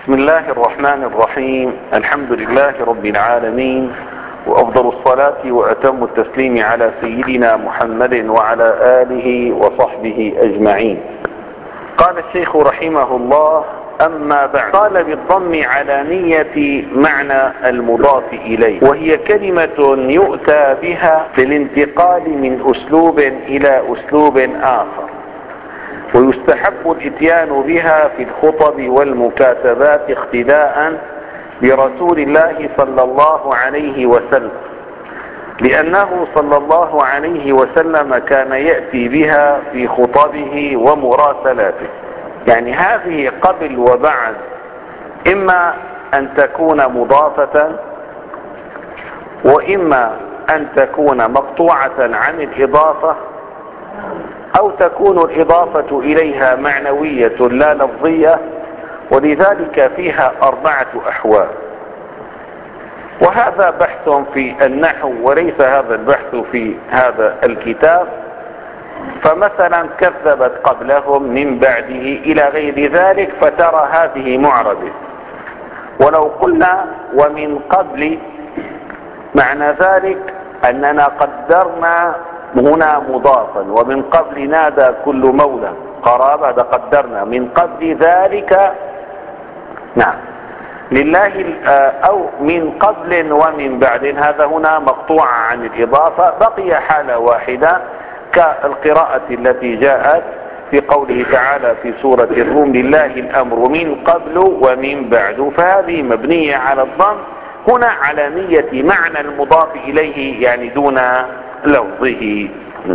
بسم الله الرحمن الرحيم. الحمد لله رب العالمين، وأفضل الصلاة وأتم التسليم على سيدنا محمد وعلى آله وصحبه أجمعين. قال الشيخ رحمه الله: أما بعد، قال بالضم على نية معنى المضاف إليه، وهي كلمة يؤتى بها في الانتقال من أسلوب إلى أسلوب آخر، ويستحب الاتيان بها في الخطب والمكاتبات اقتداء برسول الله صلى الله عليه وسلم، لأنه صلى الله عليه وسلم كان يأتي بها في خطبه ومراسلاته. يعني هذه قبل وبعد إما أن تكون مضافة، وإما أن تكون مقطوعة عن الإضافة، أو تكون الإضافة إليها معنوية لا لفظية، ولذلك فيها 4 أحوال. وهذا بحث في النحو وليس هذا البحث في هذا الكتاب. فمثلا كذبت قبلهم من بعده إلى غير ذلك، فترى هذه معربة. ولو قلنا ومن قبل، معنى ذلك أننا قدرنا هنا مضافا، ومن قبل نادى كل مولى قرابة، هذا قدرنا من قبل ذلك. نعم، لله أو من قبل ومن بعد، هذا هنا مقطوع عن الإضافة. بقي حالة واحدة كالقراءة التي جاءت في قوله تعالى في سورة الروم: لله الأمر من قبل ومن بعد، فهذه مبنية على الضم هنا على نية معنى المضاف إليه، يعني دون لفظه.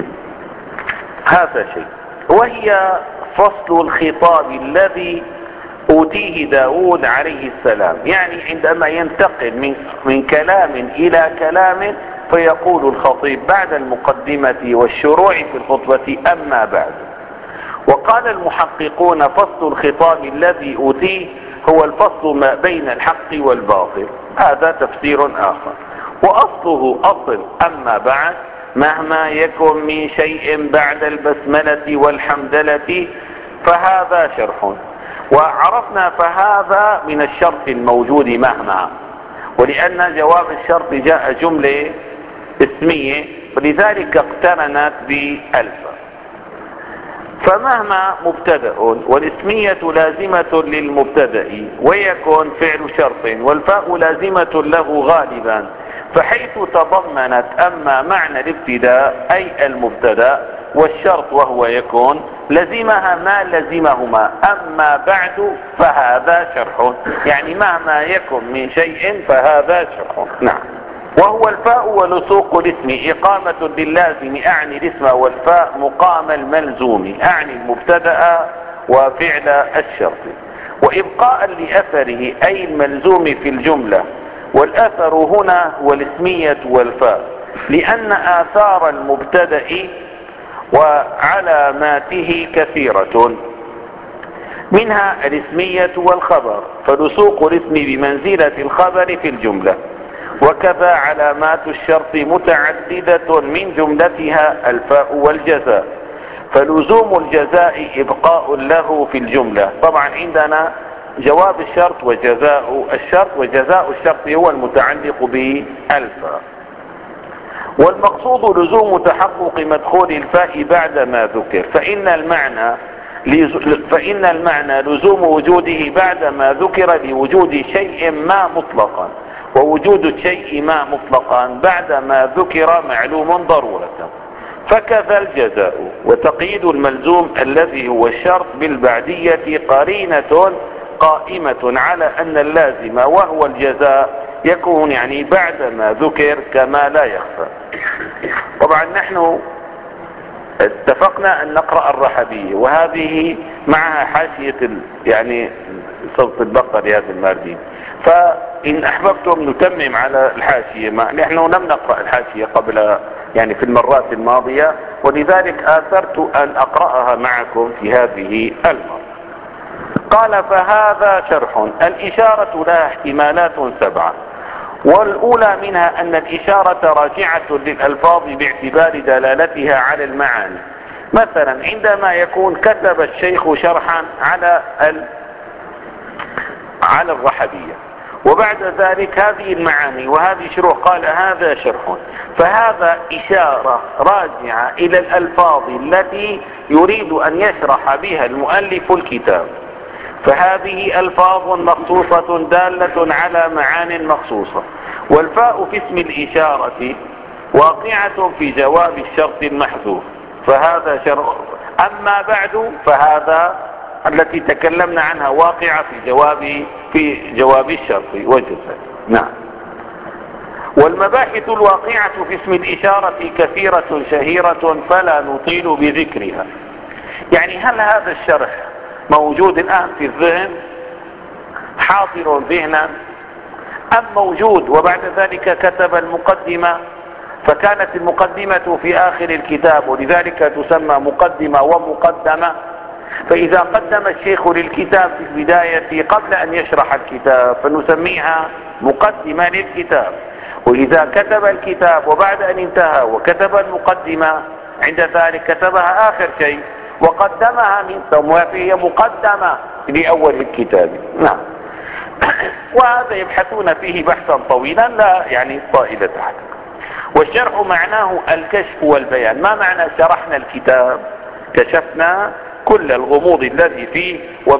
هذا شيء. وهي فصل الخطاب الذي أوتيه داود عليه السلام، يعني عندما ينتقل من كلام إلى كلام، فيقول الخطيب بعد المقدمة والشروع في الخطبة: أما بعد. وقال المحققون: فصل الخطاب الذي أوتيه هو الفصل ما بين الحق والباطل. هذا تفسير آخر. وأصله أصل أما بعد: مهما يكن من شيء بعد البسملة والحمدلة فهذا شرح. وعرفنا فهذا من الشرط الموجود مهما، ولأن جواب الشرط جاء جملة اسمية، ولذلك اقترنت بألف. فمهما مبتدأ، والاسمية لازمة للمبتدأ، ويكون فعل شرط، والفاء لازمة له غالبا، فحيث تضمنت أما معنى الابتداء أي المبتدأ والشرط وهو يكون، لزمها ما لزمهما. أما بعد فهذا شرح، يعني مهما يكن من شيء فهذا شرح. نعم. وهو الفاء ولسوق الاسم إقامة للازم أعني الاسم، والفاء مقام الملزوم أعني المبتدأ وفعل الشرط، وإبقاء لأثره أي الملزوم في الجملة. والأثر هنا هو الاسمية والفاء، لأن آثار المبتدأ وعلاماته كثيرة، منها الاسمية والخبر، فلسوق الاسم بمنزلة الخبر في الجملة. وكذا علامات الشرط متعددة، من جملتها الفاء والجزاء، فلزوم الجزاء إبقاء له في الجملة. طبعا عندنا جواب الشرط وجزاء الشرط، وجزاء الشرط هو المتعلق بالفاء. والمقصود لزوم تحقق مدخول الفاء بعد ما ذكر، فإن المعنى لزوم وجوده بعد ما ذكر لوجود شيء ما مطلقا، ووجود الشيء ما مطلقا بعد ما ذكر معلوم ضرورة. فكذا الجزاء. وتقييد الملزوم الذي هو الشرط بالبعدية قرينة قائمة على أن اللازم وهو الجزاء يكون يعني بعد ما ذكر، كما لا يخفى. طبعا نحن اتفقنا أن نقرأ الرحبية، وهذه معها حاشية يعني صوت البقر يا الماردين. فإن أحببتم نتمم على الحاشية، نحن لم نقرأ الحاشية قبل يعني في المرات الماضية، ولذلك آثرت أن أقرأها معكم في هذه المرة. قال: فهذا شرح. الإشارة لها احتمالات 7، والأولى منها أن الإشارة راجعة للألفاظ باعتبار دلالتها على المعاني. مثلا عندما يكون كتب الشيخ شرحا على الرحبية. وبعد ذلك هذه المعاني وهذه شروح قال هذا شرح. فهذا إشارة راجعة إلى الألفاظ التي يريد أن يشرح بها المؤلف الكتاب. فهذه ألفاظ مخصوصة دالة على معان مخصوصة. والفاء في اسم الإشارة واقعة في جواب الشرط المحذوف، فهذا شرط. أما بعد فهذا التي تكلمنا عنها واقعة في جواب الشرط والجزاء. نعم. والمباحث الواقعة في اسم الإشارة كثيرة شهيرة فلا نطيل بذكرها. يعني هل هذا الشرح موجود الآن في الذهن حاضر ذهنا، أم موجود وبعد ذلك كتب المقدمة، فكانت المقدمة في آخر الكتاب ولذلك تسمى مقدمة ومقدمة. فإذا قدم الشيخ للكتاب في البداية قبل أن يشرح الكتاب فنسميها مقدمة للكتاب، وإذا كتب الكتاب وبعد أن انتهى وكتب المقدمة عند ذلك كتبها آخر شيء وقدمها من ثم فهي مقدمة لأول الكتاب. نعم. وهذا يبحثون فيه بحثا طويلا لا يعني طائلة تحت. والشرح معناه الكشف والبيان. ما معنى شرحنا الكتاب؟ كشفنا كل الغموض الذي فيه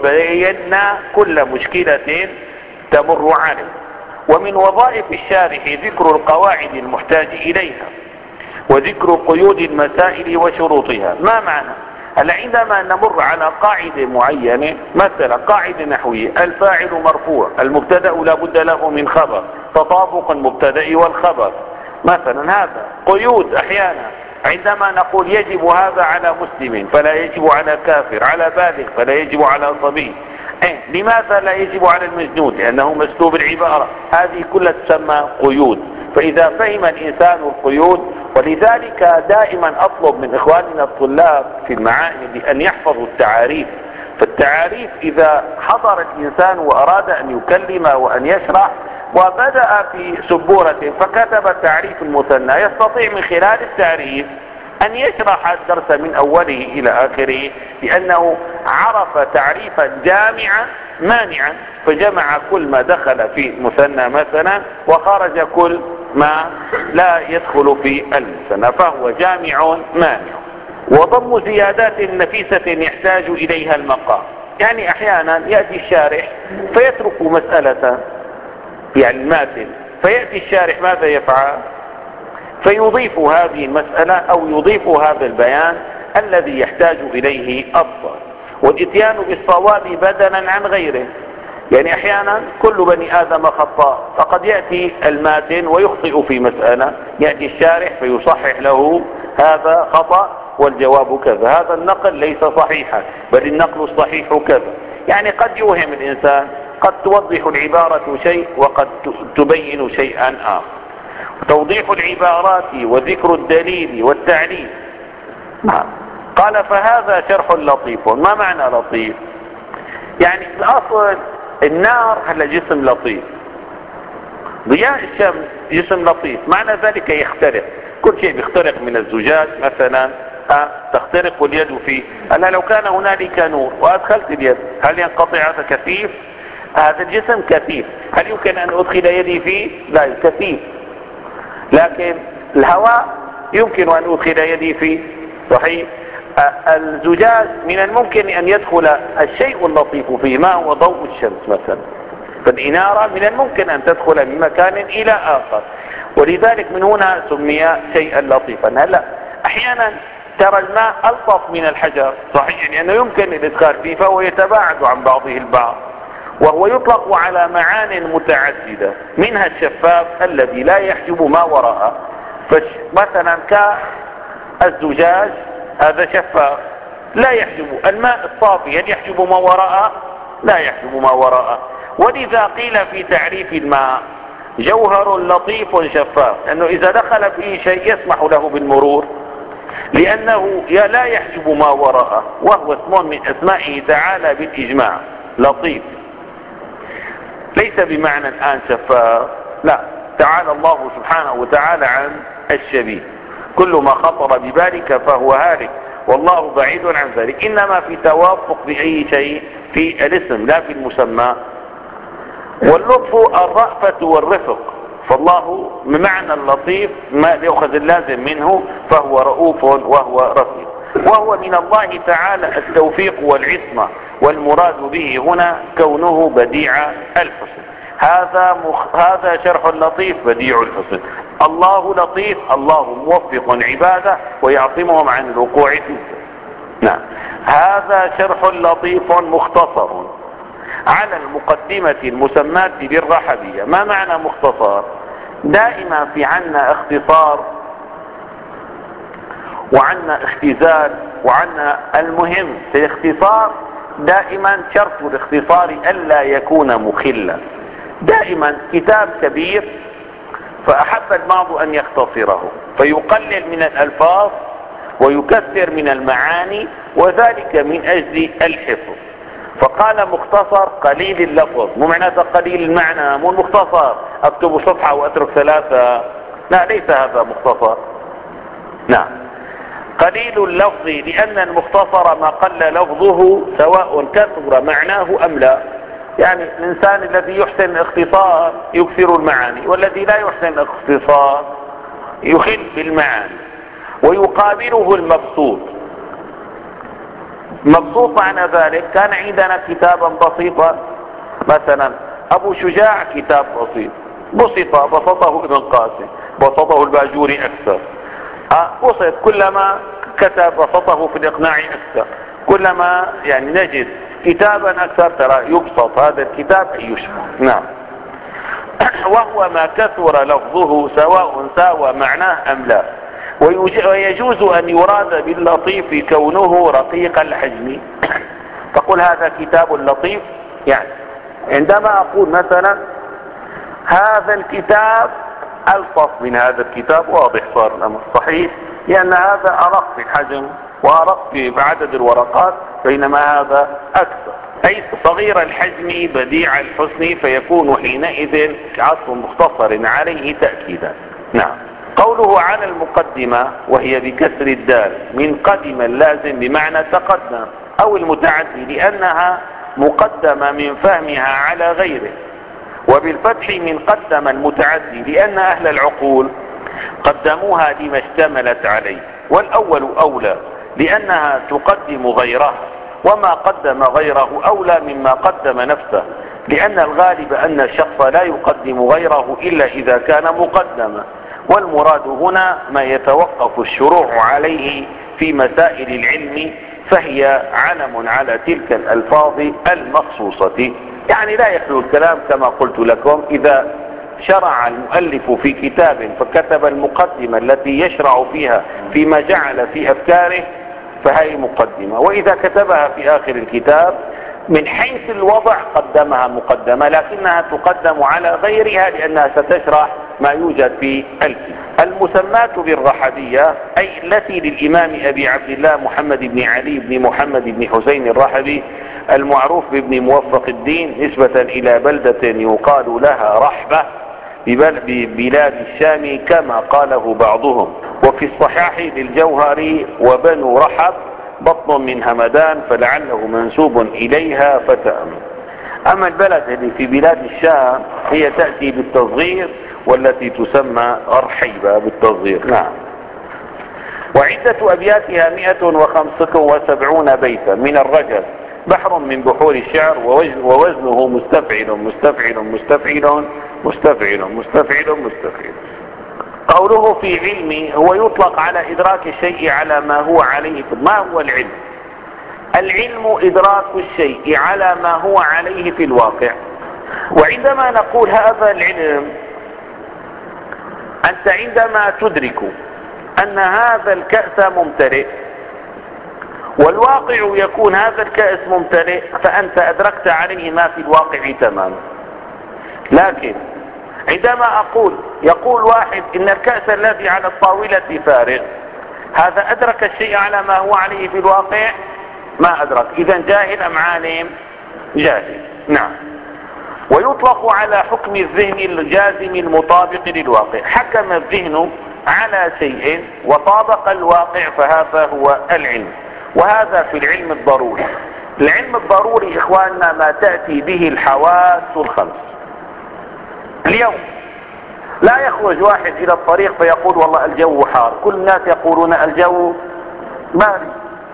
وبينا كل مشكلة تمر عليه. ومن وظائف الشارح ذكر القواعد المحتاج إليها وذكر قيود المسائل وشروطها. ما معنى؟ هلا عندما نمر على قاعدة معينة، مثلا قاعدة نحوية الفاعل مرفوع، المبتدأ لا بد له من خبر، تطابق المبتدأ والخبر مثلا. هذا قيود. أحيانا عندما نقول يجب هذا على مسلم فلا يجب على كافر، على بالغ فلا يجب على صبي. لماذا لا يجب على المجنون؟ لأنه مسلوب العبارة. هذه كلها تسمى قيود. فإذا فهم الإنسان القيود، ولذلك دائما أطلب من إخواننا الطلاب في المعاهد أن يحفظوا التعاريف. فالتعاريف إذا حضر الإنسان وأراد أن يكلم وأن يشرح وبدأ في سبورة فكتب تعريف المثنى، يستطيع من خلال التعريف أن يشرح الدرس من أوله إلى آخره، لأنه عرف تعريفا جامعا مانعا، فجمع كل ما دخل في مثنى مثلا وخرج كل ما لا يدخل في المثنى، فهو جامع مانع. وضم زيادات نفيسة يحتاج إليها المقام. يعني أحيانا يأتي الشارح فيترك مسألة يعني الماتن، فيأتي الشارح ماذا يفعل؟ فيضيف هذه المسألة أو يضيف هذا البيان الذي يحتاج إليه الضال، والإتيان بالصواب بدلا عن غيره. يعني أحيانا كل بني آدم خطاء، فقد يأتي الماتن ويخطئ في مسألة، يأتي الشارح فيصحح له هذا خطأ والجواب كذا، هذا النقل ليس صحيحا بل النقل الصحيح كذا. يعني قد يوهم الإنسان، قد توضح العبارة شيء وقد تبين شيئا آخر. توضيح العبارات وذكر الدليل والتعليل. قال فهذا شرح لطيف. ما معنى لطيف؟ يعني الأصل النار هلا جسم لطيف، ضياء الشمس جسم لطيف، معنى ذلك يخترق. كل شيء بيخترق من الزجاج مثلا تخترق واليد فيه. هلا لو كان هنالك نور وأدخلت اليد هل ينقطع هذا كثيف؟ هذا الجسم كثيف، هل يمكن أن أدخل يدي فيه؟ لا، كثيف. لكن الهواء يمكن أن أدخل يدي فيه، صحيح. الزجاج من الممكن أن يدخل الشيء اللطيف فيه، ما هو ضوء الشمس مثلا. فالإنارة من الممكن أن تدخل من مكان إلى آخر، ولذلك من هنا سمي شيئا لطيفا. هلا أحيانا ترى الماء ألطف من الحجر، صحيح، لأنه يمكن الإدخال فيه فهو يتباعد عن بعضه البعض، وهو يطلق على معان متعددة، منها الشفاف الذي لا يحجب ما وراءه. مثلا كالزجاج هذا شفاف لا يحجب الماء الصافي، هل يحجب ما وراءه؟ لا يحجب ما وراءه. ولذا قيل في تعريف الماء جوهر لطيف شفاف، لأنه إذا دخل فيه شيء يسمح له بالمرور، لأنه لا يحجب ما وراءه، وهو اسم من أسمائه تعالى بالإجماع لطيف، ليس بمعنى الآن شفاف، لا، تعالى الله سبحانه وتعالى عن الشبيه. كل ما خطر ببالك فهو هالك والله بعيد عن ذلك، إنما في توافق بأي شيء في الاسم لا في المسمى. واللطف الرأفة والرفق، فالله بمعنى اللطيف ما يأخذ اللازم منه فهو رؤوف وهو رفيق، وهو من الله تعالى التوفيق والعصمة، والمراد به هنا كونه بديع الحسن. هذا شرح اللطيف بديع الحسن. الله لطيف، الله موفق عباده ويعصمهم عن الوقوع فيه. نعم. هذا شرح لطيف مختصر على المقدمة المسماة بالرحبية. ما معنى مختصر؟ دائما في عنا اختصار وعنا اختزال وعنا المهم في الاختصار دائما شرط الاختصار ألا يكون مخلا. دائما كتاب كبير فأحب البعض أن يختصره فيقلل من الألفاظ ويكثر من المعاني، وذلك من أجل الحفظ. فقال مختصر قليل اللفظ، مو معناته قليل المعنى، مو المختصر اكتب صفحة واترك ثلاثة، لا ليس هذا مختصر. نعم. قليل اللفظ لأن المختصر ما قل لفظه سواء كثر معناه أم لا. يعني الإنسان الذي يحسن الاختصار يكثر المعاني، والذي لا يحسن الاختصار يخل بالمعاني. ويقابله المبسوط. مبسوط معنى ذلك كان عندنا كتابا بسيطا، مثلا أبو شجاع كتاب بسيط بسطه ابن قاسم، بسطه الباجوري أكثر. بسط كلما كتب بسطه في الإقناع أكثر، كلما يعني نجد كتابا أكثر ترى يبسط هذا الكتاب أي يشرح. نعم. وهو ما كثر لفظه سواء ساوى معناه أم لا. ويجوز أن يراد باللطيف كونه رقيق الحجم. تقول هذا كتاب لطيف، يعني عندما أقول مثلا هذا الكتاب ألطف من هذا الكتاب، واضح صار الأمر صحيح، لأن هذا أرق في الحجم وأرق في عدد الورقات، بينما هذا أكثر، أي صغير الحجم بديع الحسن، فيكون حينئذ عطف مختصر عليه تأكيدا. نعم. قوله على المقدمة وهي بكسر الدال من قدم اللازم بمعنى تقدم أو المتعدي، لأنها مقدمة من فهمها على غيره، وبالفتح من قدم المتعدي لأن أهل العقول قدموها لما اشتملت عليه، والأول أولى لأنها تقدم غيرها، وما قدم غيره أولى مما قدم نفسه، لأن الغالب أن الشخص لا يقدم غيره إلا إذا كان مقدما، والمراد هنا ما يتوقف الشروع عليه في مسائل العلم، فهي علم على تلك الألفاظ المخصوصة. يعني لا يخلو الكلام كما قلت لكم، إذا شرع المؤلف في كتاب فكتب المقدمة التي يشرع فيها فيما جعل في أفكاره فهي مقدمة، وإذا كتبها في آخر الكتاب من حيث الوضع قدمها مقدمة، لكنها تقدم على غيرها لأنها ستشرح ما يوجد في الكتاب. المسماة بالرحبية أي التي للإمام أبي عبد الله محمد بن علي بن محمد بن حسين الرحبي المعروف بابن موفق الدين، نسبة إلى بلدة يقال لها رحبة ببلاد الشام كما قاله بعضهم. وفي الصحاح للجوهري وبنو رحب بطن من همدان فلعله منسوب إليها فتأمن. أما البلد اللي في بلاد الشام هي تأتي بالتصغير، والتي تسمى أرحيبة بالتصغير. نعم. وعدة أبياتها 175 بيتا من الرجل، بحر من بحور الشعر، ووزنه مستفعل مستفعل مستفعل مستفعل مستفعل مستفعل. قوله في علمي هو يطلق على إدراك الشيء على ما هو عليه. ما هو العلم؟ العلم إدراك الشيء على ما هو عليه في الواقع. وعندما نقول هذا العلم، أنت عندما تدرك أن هذا الكأس ممتلئ والواقع يكون هذا الكأس ممتلئ، فأنت أدركت عليه ما في الواقع تماما. لكن عندما يقول واحد إن الكأس الذي على الطاولة فارغ، هذا أدرك الشيء على ما هو عليه في الواقع؟ ما أدرك. إذا جاهل أم عالم؟ جاهل. نعم. ويطلق على حكم الذهن الجازم المطابق للواقع. حكم الذهن على شيء وطابق الواقع، فهذا هو العلم. وهذا في العلم الضروري. العلم الضروري إخواننا ما تأتي به الحواس الخمس. اليوم لا يخرج واحد الى الطريق فيقول والله الجو حار، كل الناس يقولون الجو بارد.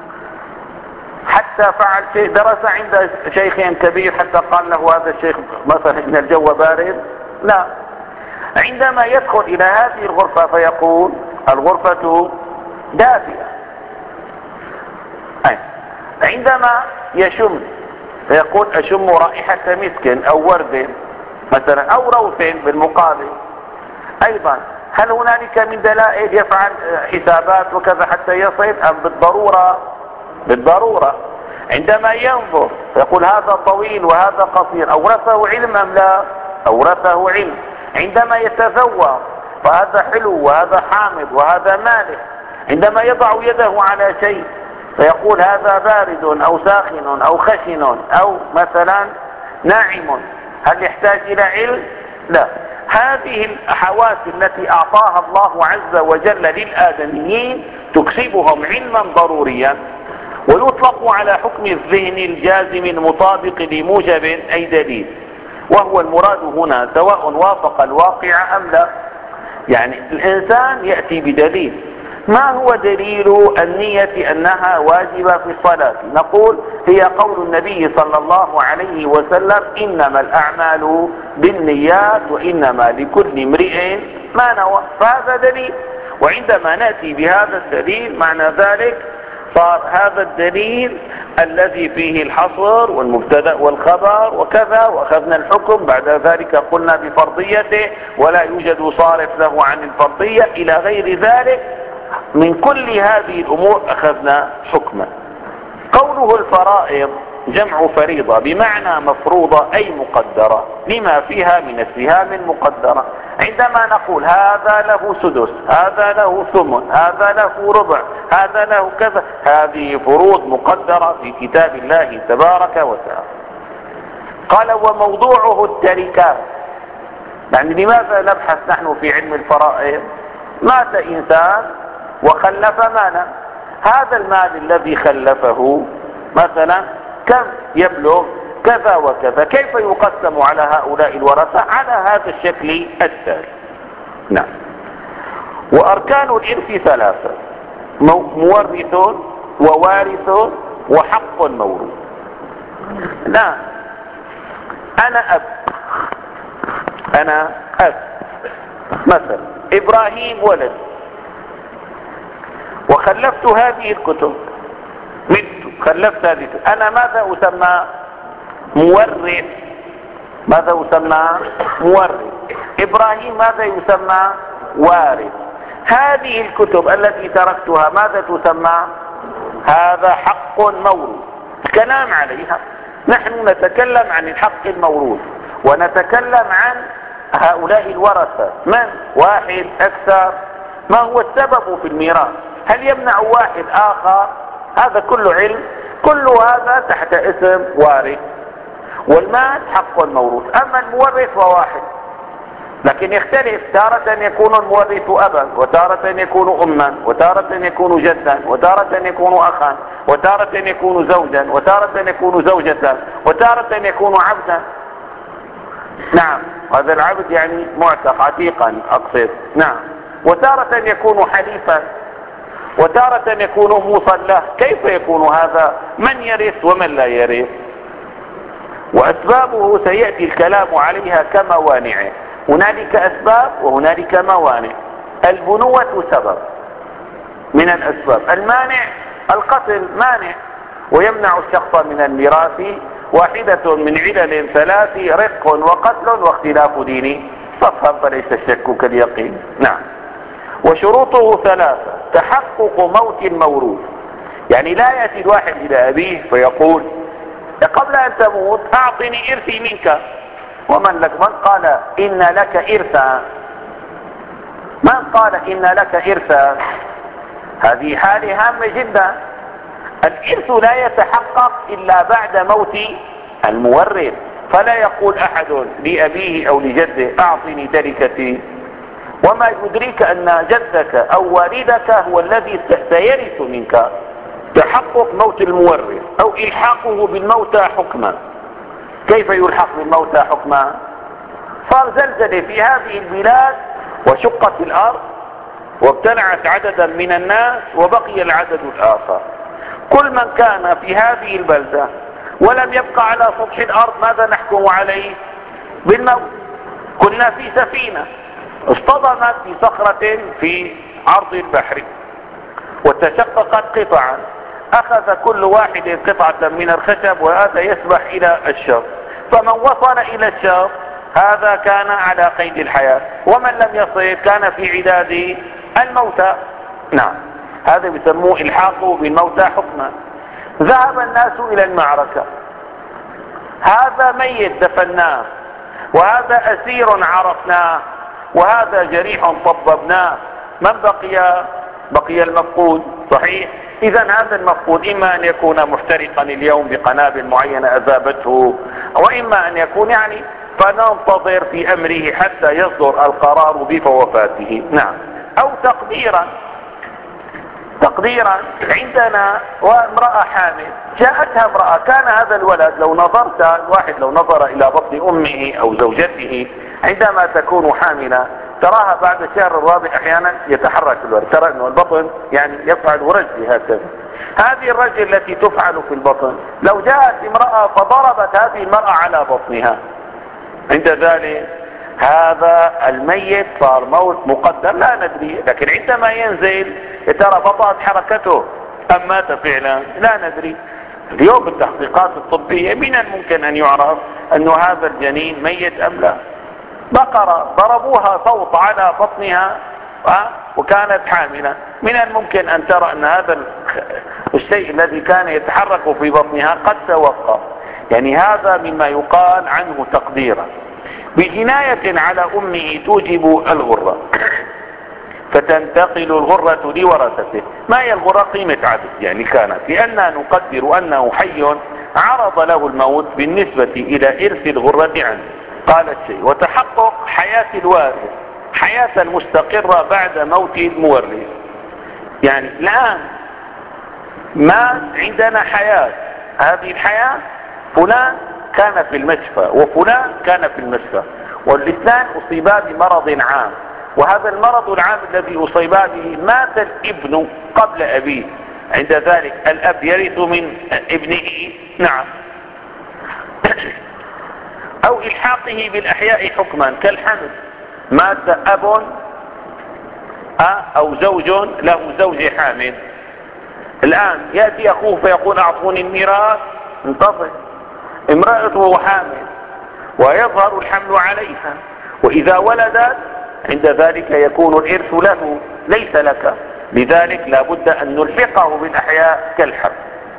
حتى فعل شيء، درس عند شيخ كبير حتى قال له هذا الشيخ مثلا ان الجو بارد، لا. عندما يدخل الى هذه الغرفة فيقول الغرفة دافئة. عندما يشم فيقول اشم رائحة مسك او ورد مثلا او روث بالمقابل. ايضا هل هنالك من دلائل يفعل حسابات وكذا حتى يصل ام بالضرورة؟ عندما ينظر فيقول هذا طويل وهذا قصير، اورثه علم ام لا؟ اورثه علم. عندما يتذوق فهذا حلو وهذا حامض وهذا مالح. عندما يضع يده على شيء فيقول هذا بارد او ساخن او خشن او مثلا ناعم، هل يحتاج الى علم؟ لا. هذه الحواس التي اعطاها الله عز وجل للآدميين تكسبهم علما ضروريا، ويطلق على حكم الذهن الجازم المطابق لموجب اي دليل، وهو المراد هنا سواء وافق الواقع ام لا. يعني الانسان يأتي بدليل. ما هو دليل النية انها واجبة في الصلاة؟ نقول هي قول النبي صلى الله عليه وسلم انما الاعمال بالنيات وانما لكل امرئ ما نوى، فهذا دليل. وعندما نأتي بهذا الدليل معنى ذلك صار هذا الدليل الذي فيه الحصر والمبتدأ والخبر وكذا، واخذنا الحكم بعد ذلك قلنا بفرضيته ولا يوجد صارف له عن الفرضية الى غير ذلك. من كل هذه الامور اخذنا حكما. قوله الفرائض جمع فريضة بمعنى مفروضة اي مقدرة لما فيها من السهام المقدرة. عندما نقول هذا له سدس، هذا له ثمن، هذا له ربع، هذا له كذا، هذه فروض مقدرة في كتاب الله تبارك وتعالى. قال وموضوعه التركات. يعني لماذا نبحث نحن في علم الفرائض؟ مات انسان وخلف مالا، هذا المال الذي خلفه مثلا كم يبلغ كذا وكذا، كيف يقسم على هؤلاء الورثة؟ على هذا الشكل التالي. نعم. واركان الارث ثلاثة: مورث ووارث وحق موروث. نعم. انا اب مثلا، ابراهيم ولد، وخلفت هذه الكتب، مت خلفت هذه الكتب، انا ماذا اسمى؟ مورث. ماذا اسمى؟ مورث. ابراهيم ماذا يسمى؟ وارث. هذه الكتب التي تركتها ماذا تسمى؟ هذا حق موروث. الكلام عليها، نحن نتكلم عن الحق الموروث ونتكلم عن هؤلاء الورثة، من؟ واحد، اكثر؟ ما هو السبب في الميراث؟ هل يمنع واحد اخر؟ هذا كله علم، كل هذا تحت اسم وارث. والمال حق موروث. اما المورث فواحد، لكن يختلف، تارة يكون المورث ابا، وتارة يكون اما، وتارة يكون جدا، وتارة يكون اخا، وتارة يكون زوجا، وتارة يكون زوجة، وتارة يكون عبدا. نعم. هذا العبد يعني معتق عتيقا اقصد. نعم. وتارة يكون حليفا، وتارة يكون مصلى. كيف يكون هذا؟ من يرث ومن لا يرث؟ واسبابه سيأتي الكلام عليها كموانعه. هنالك اسباب وهنالك موانع. البنوة سبب من الاسباب، المانع القتل مانع ويمنع الشخص من الميراث. واحدة من علل ثلاث: رق وقتل واختلاف دين. فافهم فليس الشك كاليقين. نعم. وشروطه ثلاثة: تحقق موت الموروث، يعني لا يأتي الواحد إلى أبيه فيقول قبل أن تموت أعطني إرثي منك. ومن لك؟ من قال إن لك إرثا؟ من قال إن لك إرثا؟ هذه حالة هامة جدا. الإرث لا يتحقق إلا بعد موت المورث، فلا يقول أحد لأبيه أو لجده أعطني تركتي، وما يدريك أن جدك أو والدك هو الذي سيرث منك. تحقق موت المورث أو إلحاقه بالموتى حكما. كيف يلحق بالموتى حكما؟ صار زلزلة في هذه البلاد وشقت الأرض وابتلعت عددا من الناس وبقي العدد الآخر. كل من كان في هذه البلدة ولم يبقى على سطح الأرض ماذا نحكم عليه؟ بالموت. كنا في سفينة اصطدمت بصخرة في عرض البحر وتشققت قطعا، أخذ كل واحد قطعة من الخشب وهذا يسبح إلى الشط، فمن وصل إلى الشط هذا كان على قيد الحياة، ومن لم يصل كان في عداد الموتى. نعم، هذا بيسموه الحاقه بالموتى حكما. ذهب الناس إلى المعركة، هذا ميت دفناه، وهذا أسير عرفناه، وهذا جريح طببناه، من بقي المفقود. صحيح. إذا هذا المفقود إما أن يكون محترقا اليوم بقنابل معينة أذابته، وإما أن يكون فننتظر في أمره حتى يصدر القرار بوفاته. نعم. أو تقديرا عندنا وامرأة حامل، جاءتها امرأة، كان هذا الولد الواحد لو نظر إلى بطن أمه أو زوجته عندما تكون حاملة تراها بعد الشهر الرابع أحيانا يتحرك الولد، ترى أنه البطن يفعل رجل هكذا. هذه الرجل التي تفعل في البطن لو جاءت امرأة فضربت هذه المرأة على بطنها، عند ذلك هذا الميت صار موت مقدر لا ندري، لكن عندما ينزل ترى بطأت حركته أم مات فعلا لا ندري. اليوم بالتحقيقات الطبية من الممكن أن يعرف أن هذا الجنين ميت أم لا. بقرة ضربوها صوت على بطنها وكانت حاملة، من الممكن أن ترى أن هذا الشيء الذي كان يتحرك في بطنها قد توقف. هذا مما يقال عنه تقديرا. بجناية على أمه توجب الغرة، فتنتقل الغرة لورثته. ما هي الغرة؟ قيمة عبد كانت، لأننا نقدر أنه حي عرض له الموت بالنسبة إلى إرث الغرة عنه. قال الشيء وتحقق حياة الوارث حياة مستقرة بعد موت المورث. الآن مات عندنا حياة، هذه الحياة فلان كان في المشفى وفلان كان في المشفى، والاثنان أصيبا بمرض عام، وهذا المرض العام الذي أصيبا به مات الابن قبل أبيه، عند ذلك الأب يرث من ابنه. نعم. أو إلحاقه بالأحياء حكما كالحمل، مات أب أو زوج له زوجة حامل، الآن يأتي أخوه فيقول أعطوني الميراث، انتظر، امرأته حامل ويظهر الحمل عليها، وإذا ولدت عند ذلك يكون الإرث له ليس لك، لذلك لا بد أن نلحقه بالأحياء كالحمل.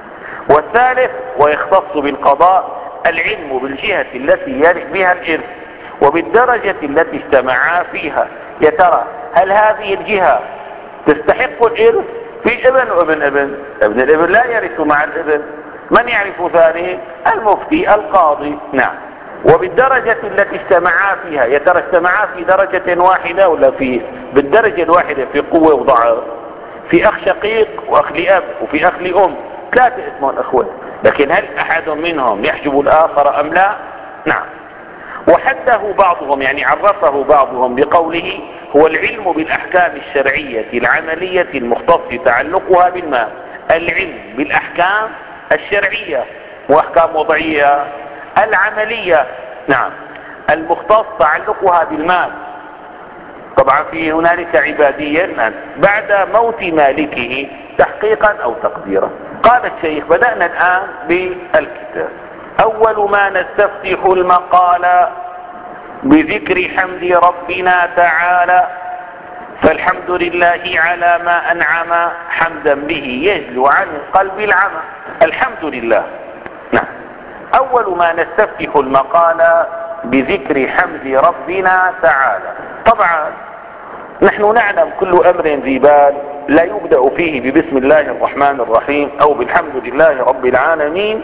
والثالث ويختص بالقضاء العلم بالجهة التي يرث بها الإرث وبالدرجة التي اجتمعا فيها. يا ترى هل هذه الجهة تستحق الإرث؟ في ابن وابن ابن الابن لا يرث مع الابن، من يعرف ذلك؟ المفتي القاضي. نعم. وبالدرجة التي اجتمعا فيها، يا ترى اجتمعا في درجة واحدة ولا بالدرجة الواحدة في قوة وضعف؟ في أخ شقيق وأخ لأب وفي أخ لأم، ثلاثة اسمهم أخوة، لكن هل أحد منهم يحجب الآخر أم لا؟ نعم. وحده بعضهم عرفه بعضهم بقوله هو العلم بالأحكام الشرعية العملية المختص تعلقها بالمال. العلم بالأحكام الشرعية وأحكام وضعية العملية، نعم، المختص تعلقها بالمال. طبعا في هنالك عبادية بعد موت مالكه تحقيقا أو تقديرا. قال الشيخ بدأنا الآن بالكتاب. أول ما نستفتح المقال بذكر حمد ربنا تعالى، فالحمد لله على ما أنعم حمدا به يجلو عن قلب العمى. الحمد لله. نعم. أول ما نستفتح المقال بذكر حمد ربنا تعالى. طبعا نحن نعلم كل أمر ذي بال لا يبدأ فيه ببسم الله الرحمن الرحيم أو بالحمد لله رب العالمين،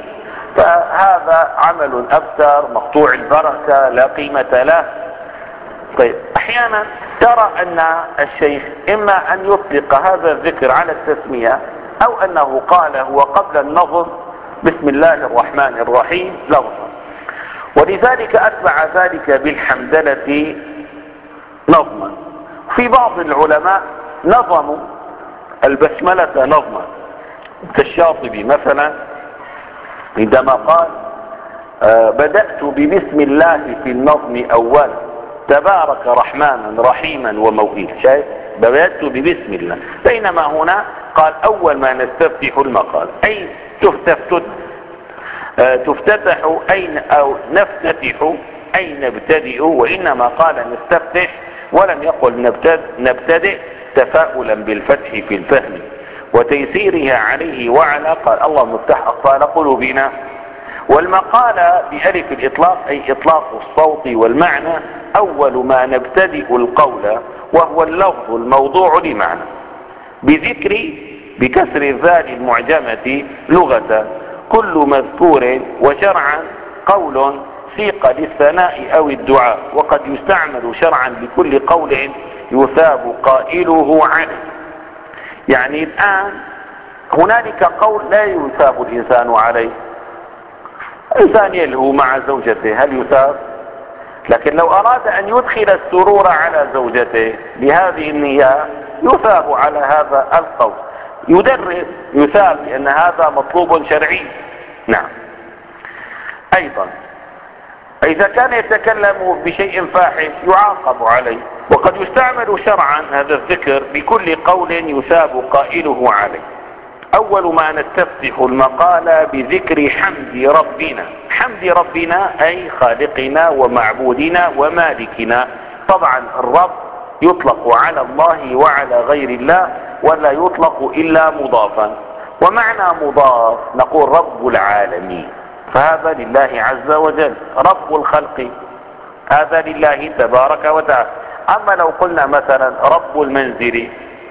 فهذا عمل أبتر مقطوع البركة لا قيمة له. طيب، أحيانا ترى أن الشيخ إما أن يطلق هذا الذكر على التسمية أو أنه قاله وقبل النظم بسم الله الرحمن الرحيم لفظا، ولذلك أتبع ذلك بالحمدلة نظما. في بعض العلماء نظموا البسملة نظما، كالشاطبي مثلا عندما قال بدأت ببسم الله في النظم أولا تبارك رحمانا رحيما وموئلا. شايف؟ بدأت ببسم الله. بينما هنا قال أول ما نستفتح المقال، أي تفتتح أين أو نفتتح أي نبتدئ، وإنما قال نستفتح ولم يقل نبتدئ تفاؤلا بالفتح في الفهم وتيسيرها عليه وعلى. قال الله مفتح أقفال قلوبنا. والمقال بألف الإطلاق أي إطلاق الصوت والمعنى أول ما نبتدئ القول، وهو اللفظ الموضوع لمعنى، بذكر بكسر الذال المعجمة لغة كل مذكور، وشرعا قول سيق للثناء أو الدعاء، وقد يستعمل شرعا لكل قول يثاب قائله عليه. يعني الآن هنالك قول لا يثاب الإنسان عليه، الإنسان يلهو مع زوجته، هل يثاب؟ لكن لو أراد أن يدخل السرور على زوجته بهذه النية يثاب على هذا القول، يدرس يثاب، لأن هذا مطلوب شرعي. نعم. أيضا إذا كان يتكلم بشيء فاحش يعاقب عليه، وقد يستعمل شرعا هذا الذكر بكل قول يثاب قائله عليه. أول ما نستفتح المقال بذكر حمد ربنا. حمد ربنا أي خالقنا ومعبودنا ومالكنا. طبعا الرب يطلق على الله وعلى غير الله، ولا يطلق إلا مضافا. ومعنى مضاف نقول رب العالمين، فهذا لله عز وجل. رب الخلق هذا لله تبارك وتعالى. أما لو قلنا مثلا رب المنزل،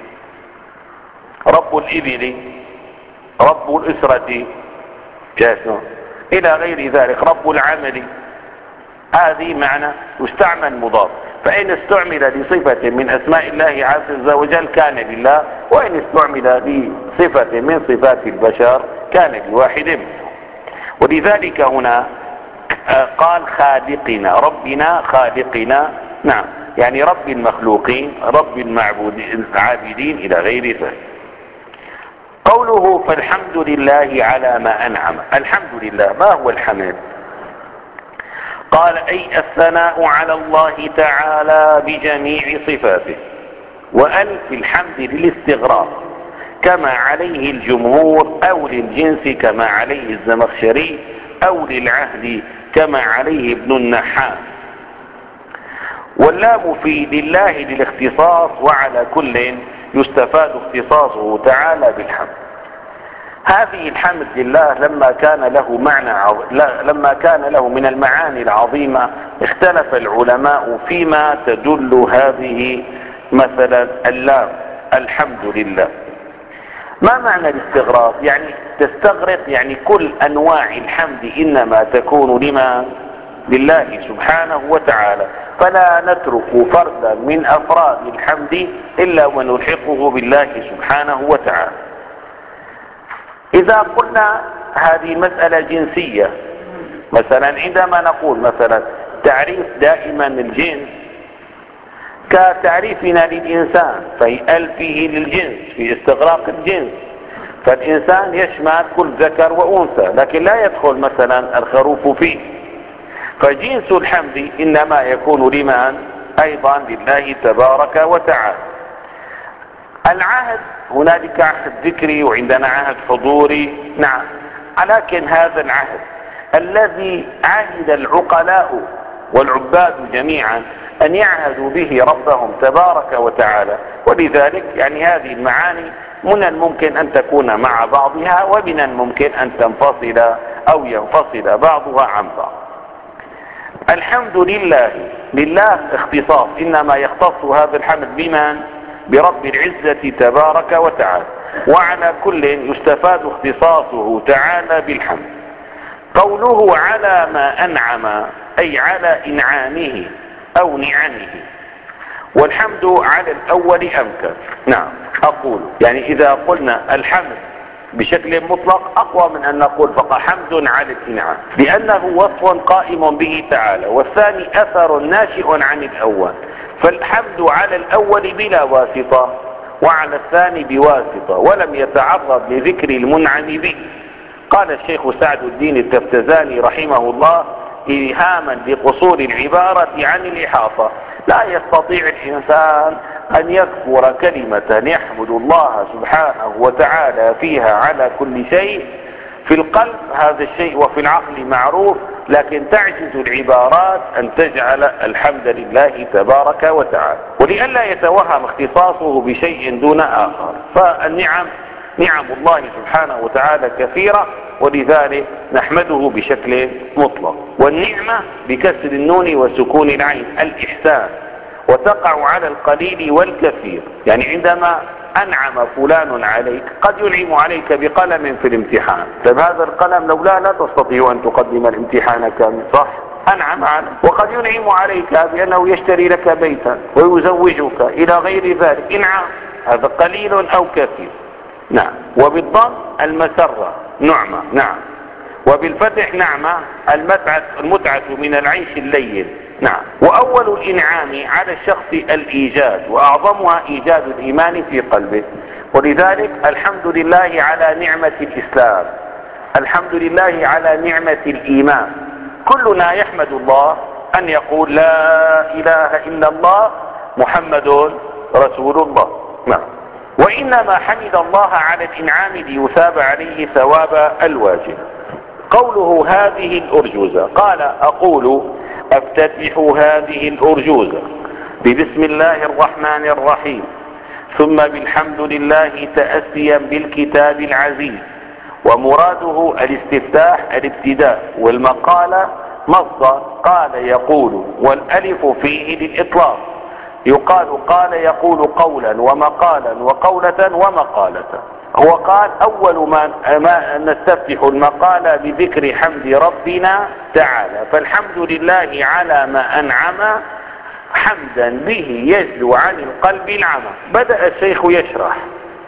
رب الإبل، رب الأسرة، جاسم إلى غير ذلك، رب العمل، هذه معنى يستعمل مضاف. فإن استعمل لصفة من أسماء الله عز وجل كان لله، وإن استعمل لصفة من صفات البشر كان لواحد منهم. ولذلك هنا قال خالقنا، ربنا خالقنا. نعم، يعني رب المخلوقين، رب العابدين إلى غير ذلك. قوله فالحمد لله على ما أنعم. الحمد لله، ما هو الحمد؟ قال أي الثناء على الله تعالى بجميع صفاته، وألف الحمد للاستغراق كما عليه الجمهور، أو للجنس كما عليه الزمخشري، أو للعهد كما عليه ابن النحاس. واللام في لله للاختصاص، وعلى كل يستفاد اختصاصه تعالى بالحمد. هذه الحمد لله لما كان له من المعاني العظيمة، اختلف العلماء فيما تدل هذه. مثلا اللام الحمد لله، ما معنى الاستغراق؟ يعني تستغرق، يعني كل أنواع الحمد إنما تكون لله سبحانه وتعالى، فلا نترك فردا من أفراد الحمد إلا ونلحقه بالله سبحانه وتعالى. إذا قلنا هذه مسألة جنسية، مثلا عندما نقول مثلا تعريف دائما الجنس كتعريفنا للإنسان، في ألفه للجنس في استغراق الجنس، فالإنسان يشمل كل ذكر وأنثى، لكن لا يدخل مثلا الخروف فيه. فجنس الحمد إنما يكون لمن؟ أيضا لله تبارك وتعالى. العهد، هنالك عهد ذكري وعندنا عهد حضوري. نعم، لكن هذا العهد الذي عهد العقلاء والعباد جميعا أن يعهدوا به ربهم تبارك وتعالى. ولذلك يعني هذه المعاني من الممكن أن تكون مع بعضها، ومن الممكن أن تنفصل أو ينفصل بعضها عن بعض. الحمد لله اختصاص، إنما يختص هذا الحمد بمن؟ برب العزة تبارك وتعالى، وعلى كل يستفاد اختصاصه تعالى بالحمد. قوله على ما أنعم أي على إنعامه أو نعمه، والحمد على الأول أمكن. نعم، أقول يعني إذا قلنا الحمد بشكل مطلق أقوى من أن نقول فقط حمد على الإنعام، لأنه وصف قائم به تعالى، والثاني أثر ناشئ عن الأول، فالحمد على الأول بلا واسطة وعلى الثاني بواسطة، ولم يتعرض لذكر المنعم به. قال الشيخ سعد الدين التفتزاني رحمه الله إيهاما لقصور العبارة عن الإحاطة: لا يستطيع الإنسان أن يذكر كلمة يحمد الله سبحانه وتعالى فيها على كل شيء. في القلب هذا الشيء وفي العقل معروف، لكن تعجز العبارات أن تجعل الحمد لله تبارك وتعالى. ولئلا يتوهم اختصاصه بشيء دون آخر، فالنعم نعم الله سبحانه وتعالى كثيرة، ولذلك نحمده بشكل مطلق. والنعمة بكسر النون وسكون العين الإحسان، وتقع على القليل والكثير. يعني عندما أنعم فلان عليك، قد ينعم عليك بقلم في الامتحان، طيب هذا القلم لولا لا تستطيع أن تقدم الامتحان كامل، صح؟ أنعم عليك. وقد ينعم عليك بأنه يشتري لك بيتا ويزوجك إلى غير ذلك، إنعام، هذا قليل أو كثير. نعم. وبالضم المسرة نعمة، نعم. وبالفتح نعمة المتعة من العيش اللين، نعم. وأول الإنعام على الشخص الإيجاد، وأعظمها إيجاد الإيمان في قلبه. ولذلك الحمد لله على نعمة الإسلام، الحمد لله على نعمة الإيمان. كلنا يحمد الله أن يقول لا إله إلا الله محمد رسول الله، نعم. وإنما حمد الله على الإنعام ليثاب عليه ثواب الواجب. قوله هذه الأرجوزة، قال أقول أفتتح هذه الأرجوزة ببسم الله الرحمن الرحيم، ثم بالحمد لله تأسيا بالكتاب العزيز. ومراده الاستفتاح الابتداء، والمقالة مصدر قال يقول، والألف فيه للإطلاق، يقال قال يقول قولا ومقالا وقولة ومقالة. هو قال أول ما نستفتح المقالة بذكر حمد ربنا تعالى، فالحمد لله على ما أنعم حمدا به يجلو عن القلب العمى. بدأ الشيخ يشرح،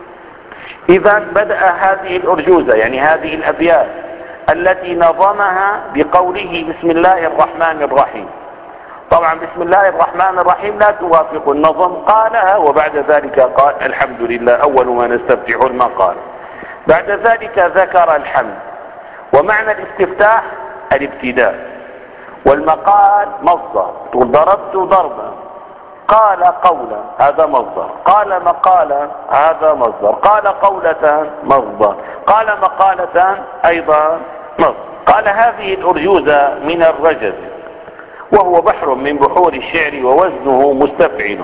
إذا بدأ هذه الأرجوزة يعني هذه الأبيات التي نظمها بقوله بسم الله الرحمن الرحيم. طبعا بسم الله الرحمن الرحيم لا توافق النظم، قالها وبعد ذلك قال الحمد لله أول ما نستفتح المقال. بعد ذلك ذكر الحمد، ومعنى الاستفتاح الابتداء، والمقال مصدر، ضربت ضربا، قال قولا هذا مصدر، قال مقالا هذا مصدر، قال قولة مصدر، قال مقالة أيضا مصدر. قال هذه الأرجوزة من الرجز، وهو بحر من بحور الشعر، ووزنه مستفعل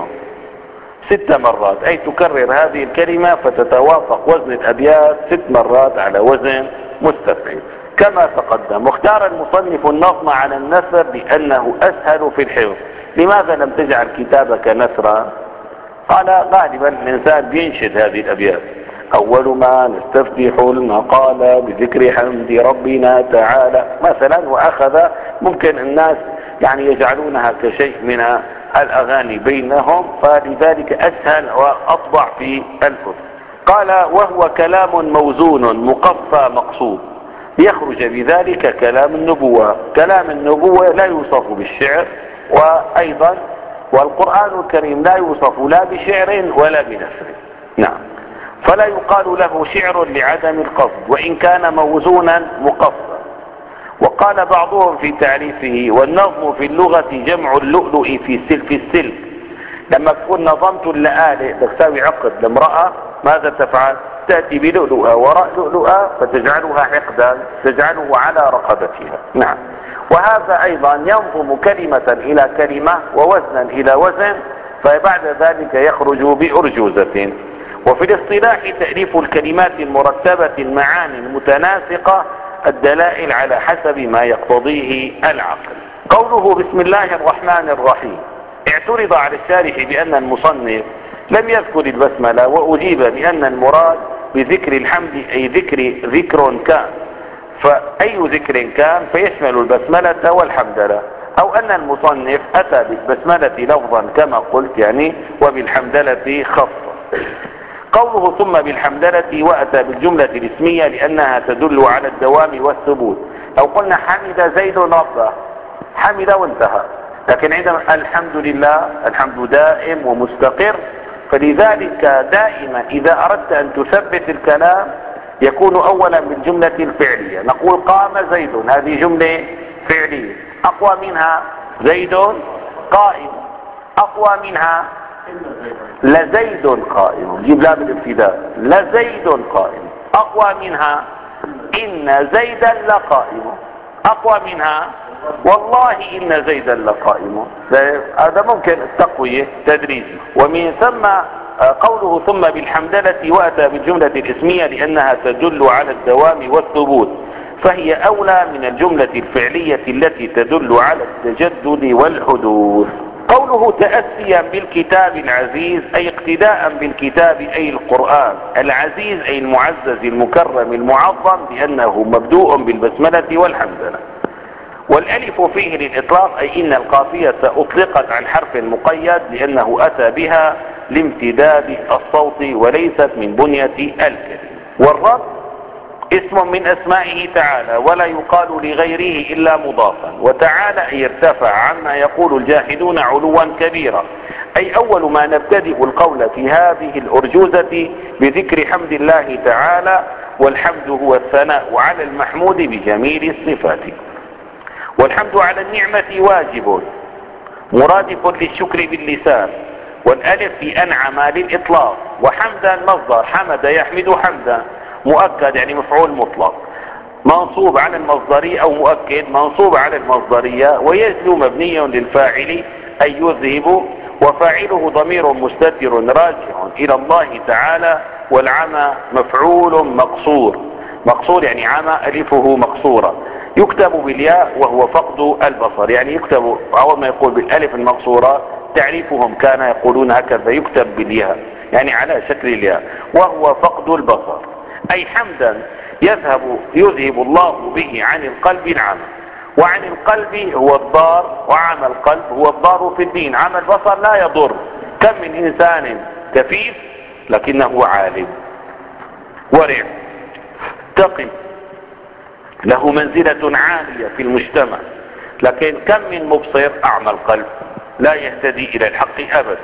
6 مرات، أي تكرر هذه الكلمة فتتوافق وزن الأبيات 6 مرات على وزن مستفعل كما تقدم. واختار المصنف النظم على النثر لأنه أسهل في الحفظ. لماذا لم تجعل كتابك نثرا؟ قال غالبا الإنسان بينشد هذه الأبيات: أول ما نستفتح المقال بذكر حمد ربنا تعالى مثلا، وأخذ ممكن الناس يعني يجعلونها كشيء من الأغاني بينهم، فلذلك أسهل وأطبع في الأذن. قال وهو كلام موزون مقفى مقصود، ليخرج بذلك كلام النبوة. كلام النبوة لا يوصف بالشعر، وأيضا والقرآن الكريم لا يوصف لا بشعر ولا بنثر، نعم، فلا يقال له شعر لعدم القصد وإن كان موزونا مقفى. وقال بعضهم في تعريفه: والنظم في اللغة جمع اللؤلؤ في السلك. لما تكون نظمت اللآلئ تساوي عقد لامرأة، ماذا تفعل؟ تأتي بلؤلؤة وراء لؤلؤة فتجعلها عقدا تجعله على رقبتها، نعم. وهذا أيضا ينظم كلمة إلى كلمة ووزنا إلى وزن، فبعد ذلك يخرج بأرجوزة. وفي الاصطلاح تأليف الكلمات المرتبة المعاني المتناسقة الدلائل على حسب ما يقتضيه العقل. قوله بسم الله الرحمن الرحيم، اعترض على الشارح بأن المصنف لم يذكر البسملة، وأجيب بأن المراد بذكر الحمد أي ذكر كان، فأي ذكر كان فيشمل البسملة والحمدلة، أو أن المصنف أتى بالبسملة لفظا كما قلت يعني، وبالحمدلة خاصة. قوله ثم بالحمدلة وأتى بالجملة الاسمية لأنها تدل على الدوام والثبوت. لو قلنا حمد زيد ربه، حمد وانتهى، لكن عندما الحمد لله الحمد دائم ومستقر، فلذلك دائما إذا أردت أن تثبت الكلام يكون أولا بالجملة الفعلية. نقول قام زيد، هذه جملة فعلية، أقوى منها زيد قائم، أقوى منها لزيد قائم، جيب لام الابتداء، لزيد قائم، أقوى منها إن زيدا لقائم، أقوى منها والله إن زيدا لقائم. هذا ممكن التقوية تدريج. ومن ثم قوله ثم بالحمدلة وأتى بالجملة الاسمية لأنها تدل على الدوام والثبوت، فهي أولى من الجملة الفعلية التي تدل على التجدد والحدوث. قوله تأسيا بالكتاب العزيز أي اقتداء بالكتاب أي القرآن العزيز أي المعزز المكرم المعظم، لأنه مبدوء بالبسملة والحمدلة. والألف فيه للإطلاق أي إن القافية أطلقت عن حرف مقيد لأنه أتى بها لامتداد الصوت وليست من بنية الكلمة. والرب اسم من أسمائه تعالى ولا يقال لغيره إلا مضافا، وتعالى أي ارتفع عما يقول الجاحدون علوا كبيرا، أي أول ما نبتدئ القول في هذه الأرجوزة بذكر حمد الله تعالى، والحمد هو الثناء على المحمود بجميل الصفات. والحمد على النعمة واجب مرادف للشكر باللسان، والألف في أنعم للإطلاق، وحمدا مصدر حمد يحمد حمدا مؤكد يعني مفعول مطلق منصوب على المصدرية أو مؤكد منصوب على المصدرية، ويجلو مبني للفاعل أي يذهب، وفاعله ضمير مستتر راجع إلى الله تعالى، والعمى مفعول مقصور، مقصور يعني عمى ألفه مقصورة، يكتب بالياء وهو فقد البصر، يعني يكتب أول ما يقول بالألف المقصورة تعريفهم كان يقولون هكذا يكتب بالياء يعني على شكل الياء، وهو فقد البصر، أي حمدا يذهب الله به عن القلب العمى، وعن القلب هو الضار، وعمى القلب هو الضار في الدين، عمى البصر لا يضر. كم من إنسان كفيف لكنه عالم ورع تقي له منزلة عالية في المجتمع، لكن كم من مبصر أعمى القلب لا يهتدي إلى الحق أبدا.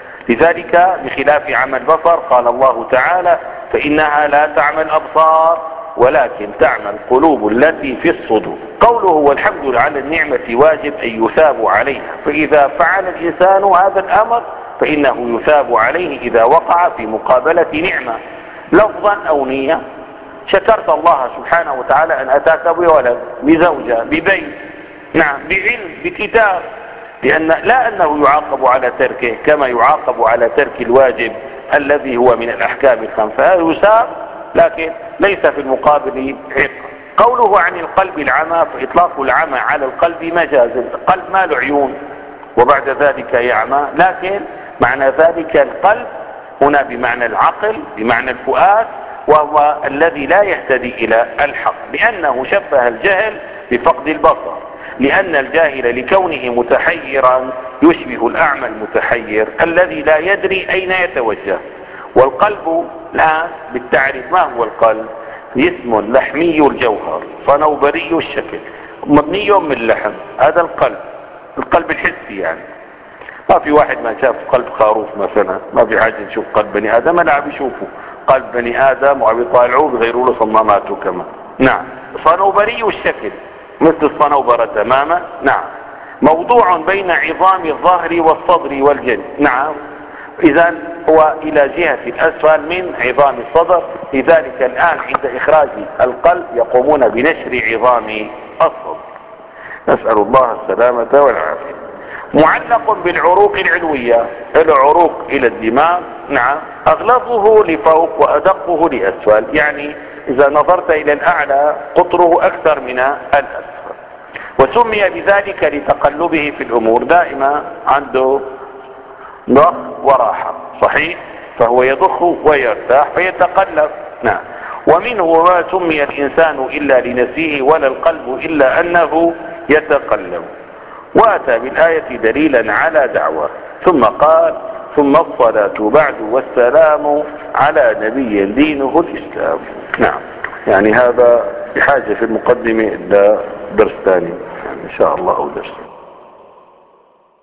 لذلك بخلاف عمى البصر قال الله تعالى فإنها لا تعمى الأبصار ولكن تعمى القلوب التي في الصدور. قوله والحمد على النعمة واجب أن يثاب عليها، فإذا فعل الإنسان هذا الأمر فإنه يثاب عليه إذا وقع في مقابلة نعمة لفظا أو نية. شكرت الله سبحانه وتعالى أن أتاك بولد بزوجة ببيت، نعم بعلم بكتاب، لأن لا أنه يعاقب على تركه كما يعاقب على ترك الواجب الذي هو من الأحكام الخمسة، يساب لكن ليس في المقابل عقاب. قوله عن القلب العمى فإطلاق العمى على القلب مجاز، القلب ما له عيون وبعد ذلك يعمى، لكن معنى ذلك القلب هنا بمعنى العقل بمعنى الفؤاد، وهو الذي لا يهتدي إلى الحق، لأنه شبه الجهل بفقد البصر، لأن الجاهل لكونه متحيرا يشبه الأعمى المتحير الذي لا يدري أين يتوجه. والقلب الآن بالتعريف ما هو القلب؟ جسم لحمي الجوهر صنوبري الشكل مبني من لحم، هذا القلب، القلب الحسي يعني. ما في واحد ما شاف قلب خروف مثلا، ما في حاجة نشوف قلب بني آدم، لا عم يشوفوا قلب بني آدم وعم يطالعوه بغيروا له صماماته كمان. نعم صنوبري الشكل مثل الصنوبرة تماما. نعم موضوع بين عظام الظهر والصدر والجلد. نعم إذا هو إلى جهة الأسفل من عظام الصدر، لذلك الآن عند إخراج القلب يقومون بنشر عظام الصدر، نسأل الله السلامة والعافية. معلق بالعروق العلوية، العروق إلى الدماغ، نعم أغلظه لفوق وأدقه لأسفل، يعني إذا نظرت إلى الأعلى قطره أكثر من الأسفل، وسمي بذلك لتقلبه في الأمور، دائما عنده ضخ وراحة صحيح، فهو يضخ ويرتاح فيتقلب. نعم ومنه ما سمي الإنسان إلا لنفسه ولا القلب إلا أنه يتقلب. وأتى بالآية دليلا على دعوة، ثم قال ثم الصلاة بعد والسلام على نبي دينه الإسلام. نعم، يعني هذا بحاجة في المقدمة إلى درس ثاني يعني إن شاء الله، أو درس